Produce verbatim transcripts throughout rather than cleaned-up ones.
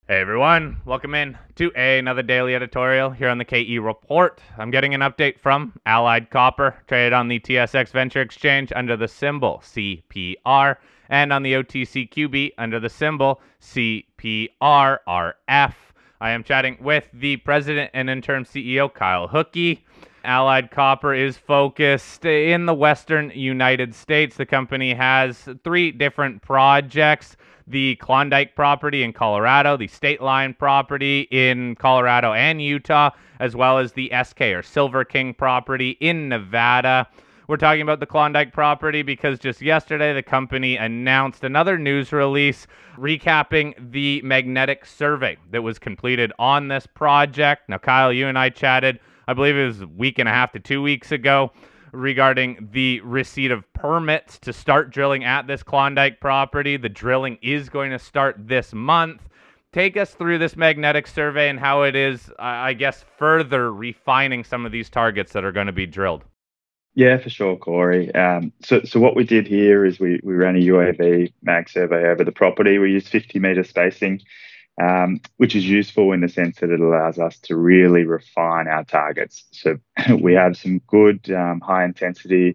Hey everyone, welcome in to another daily editorial here on the K E Report. I'm getting an update from Allied Copper, traded on the T S X Venture Exchange under the symbol C P R and on the O T C Q B under the symbol C P R R F. I am chatting with the president and interim C E O, Kyle Hookey. Allied Copper is focused in the western United States. The company has three different projects: the Klondike property in Colorado, the State Line property in Colorado and Utah, as well as the S K or Silver King property in Nevada. We're talking about the Klondike property because just yesterday the company announced another news release recapping the magnetic survey that was completed on this project. Now, Kyle, you and I chatted, I believe it was a week and a half to two weeks ago, regarding the receipt of permits to start drilling at this Klondike property. The drilling is going to start this month. Take us through this magnetic survey and how it is, I guess, further refining some of these targets that are going to be drilled. Yeah, for sure, Corey. Um, so, so what we did here is we, we ran a U A V mag survey over the property. We used fifty meter spacing, um, which is useful in the sense that it allows us to really refine our targets. So we have some good um, high intensity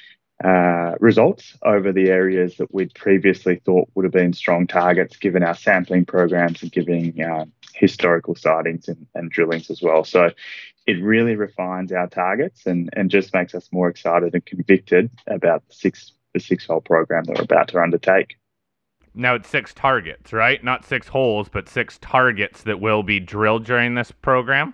uh, results over the areas that we'd previously thought would have been strong targets, given our sampling programs and given uh, historical sightings and, and drillings as well. So it really refines our targets and, and just makes us more excited and convicted about the six the six hole program that we're about to undertake. Now it's six targets, right? Not six holes, but six targets that will be drilled during this program.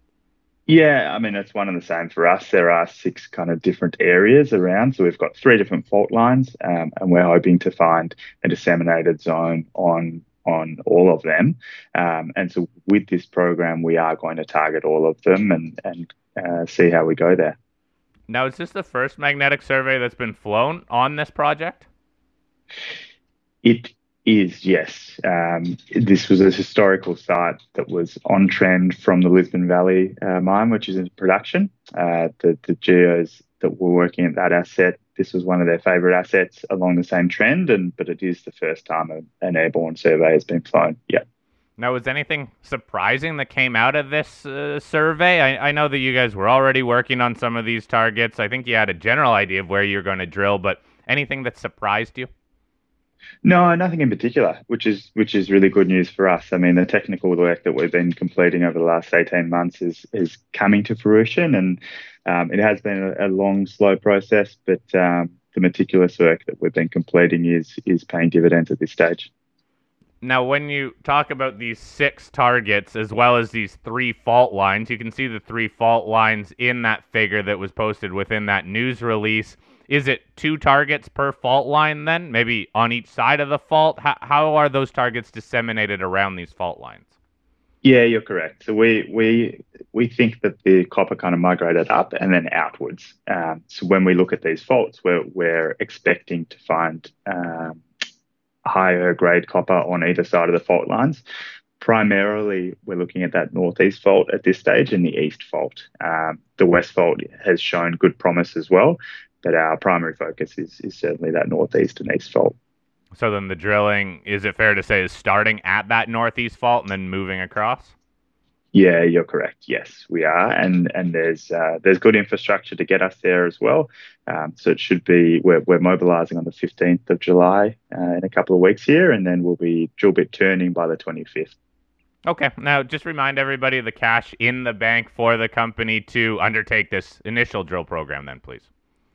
Yeah, I mean, it's one and the same for us. There are six kind of different areas around. So we've got three different fault lines, um, and we're hoping to find a disseminated zone on on all of them. Um, and so with this program, we are going to target all of them and, and uh, see how we go there. Now, is this the first magnetic survey that's been flown on this project? It is, yes. Um, this was a historical site that was on trend from the Lisbon Valley uh, mine, which is in production. Uh, the, the geos that were working at that asset, this was one of their favourite assets along the same trend, and but it is the first time a, an airborne survey has been flown. Yeah. Now, was anything surprising that came out of this uh, survey? I, I know that you guys were already working on some of these targets. I think you had a general idea of where you're going to drill, but anything that surprised you? No, nothing in particular, which is which is really good news for us. I mean, the technical work that we've been completing over the last eighteen months is is coming to fruition, and um, it has been a, a long, slow process, but um, the meticulous work that we've been completing is is paying dividends at this stage. Now, when you talk about these six targets as well as these three fault lines, you can see the three fault lines in that figure that was posted within that news release. Is it two targets per fault line then? Maybe on each side of the fault? How, how are those targets disseminated around these fault lines? Yeah, you're correct. So we we we think that the copper kind of migrated up and then outwards. Um, so when we look at these faults, we're we're expecting to find um, higher grade copper on either side of the fault lines. Primarily, we're looking at that northeast fault at this stage and the east fault. Um, the west fault has shown good promise as well, but our primary focus is is certainly that northeast and east fault. So then the drilling, is it fair to say, is starting at that northeast fault and then moving across? Yeah, you're correct. Yes, we are, and and there's uh, there's good infrastructure to get us there as well. Um, so it should be we're we're mobilising on the fifteenth of July uh, in a couple of weeks here, and then we'll be drill bit turning by the twenty-fifth. Okay, now just remind everybody of the cash in the bank for the company to undertake this initial drill program then, please.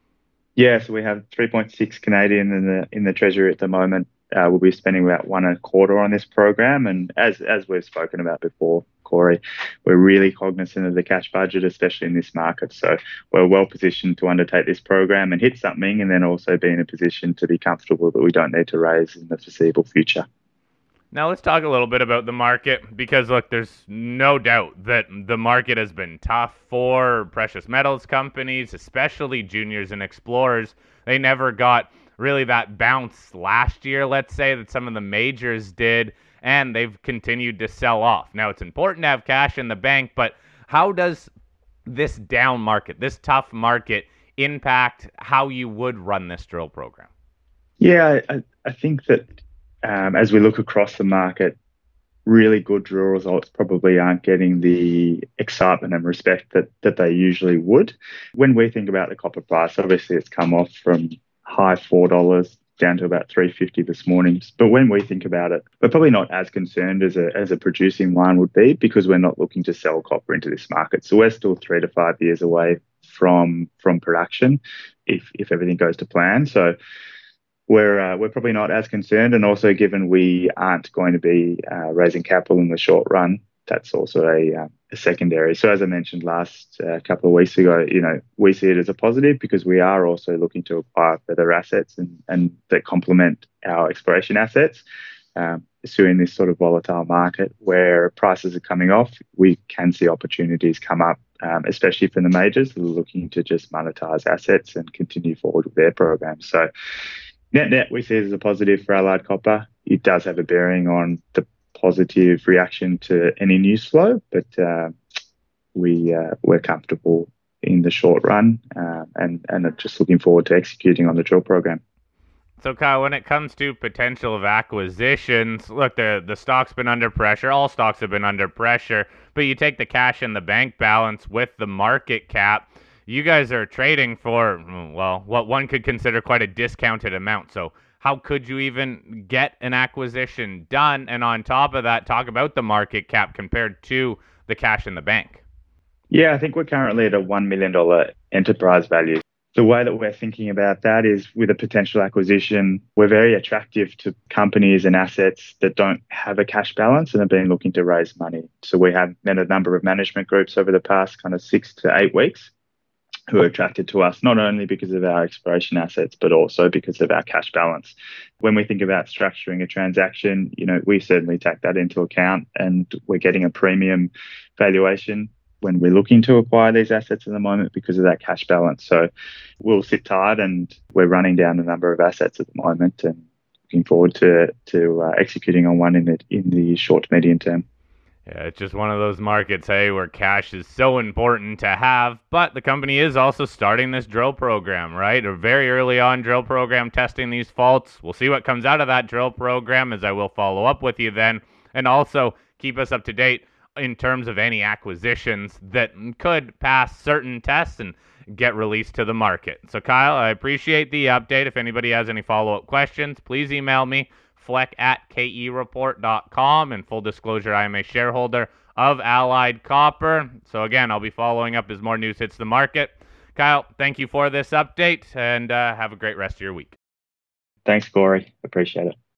Yeah, so we have three point six Canadian in the in the treasury at the moment. Uh, we'll be spending about one and a quarter on this program, and as as we've spoken about before, Corey, we're really cognizant of the cash budget, especially in this market. So we're well positioned to undertake this program and hit something, and then also be in a position to be comfortable that we don't need to raise in the foreseeable future. Now let's talk a little bit about the market because, look, there's no doubt that the market has been tough for precious metals companies, especially juniors and explorers. They never got really that bounce last year, let's say, that some of the majors did, and they've continued to sell off. Now, it's important to have cash in the bank, but how does this down market, this tough market, impact how you would run this drill program? Yeah, I, I think that um, as we look across the market, really good drill results probably aren't getting the excitement and respect that that they usually would. When we think about the copper price, obviously it's come off from high four dollars down to about three fifty this morning. But when we think about it, we're probably not as concerned as a as a producing mine would be, because we're not looking to sell copper into this market. So we're still three to five years away from from production if if everything goes to plan. So we're uh, we're probably not as concerned, and also given we aren't going to be uh, raising capital in the short run, that's also a, uh, a secondary. So as I mentioned last uh, couple of weeks ago, you know, we see it as a positive because we are also looking to acquire further assets and and that complement our exploration assets. Um, so in this sort of volatile market where prices are coming off, we can see opportunities come up, um, especially from the majors who are looking to just monetize assets and continue forward with their programs. So net net, we see it as a positive for Allied Copper. It does have a bearing on the positive reaction to any news flow, but uh, we uh, we're comfortable in the short run, uh, and and are just looking forward to executing on the drill program. So, Kyle, when it comes to potential of acquisitions, look, the the stock's been under pressure. All stocks have been under pressure. But you take the cash and the bank balance with the market cap, you guys are trading for, well, what one could consider quite a discounted amount. So how could you even get an acquisition done? And on top of that, talk about the market cap compared to the cash in the bank. Yeah, I think we're currently at a one million dollars enterprise value. The way that we're thinking about that is with a potential acquisition, we're very attractive to companies and assets that don't have a cash balance and have been looking to raise money. So we have met a number of management groups over the past kind of six to eight weeks who are attracted to us, not only because of our exploration assets, but also because of our cash balance. When we think about structuring a transaction, you know, we certainly take that into account, and we're getting a premium valuation when we're looking to acquire these assets at the moment because of that cash balance. So we'll sit tight, and we're running down a number of assets at the moment and looking forward to to uh, executing on one in the in the short to medium term. Yeah, it's just one of those markets, hey, where cash is so important to have, but the company is also starting this drill program, right? A very early on drill program testing these faults. We'll see what comes out of that drill program, as I will follow up with you then, and also keep us up to date in terms of any acquisitions that could pass certain tests and get released to the market. So, Kyle, I appreciate the update. If anybody has any follow-up questions, please email me, fleck at k e report dot com. And full disclosure, I am a shareholder of Allied Copper. So, again, I'll be following up as more news hits the market. Kyle, thank you for this update, and uh, have a great rest of your week. Thanks, Corey. Appreciate it.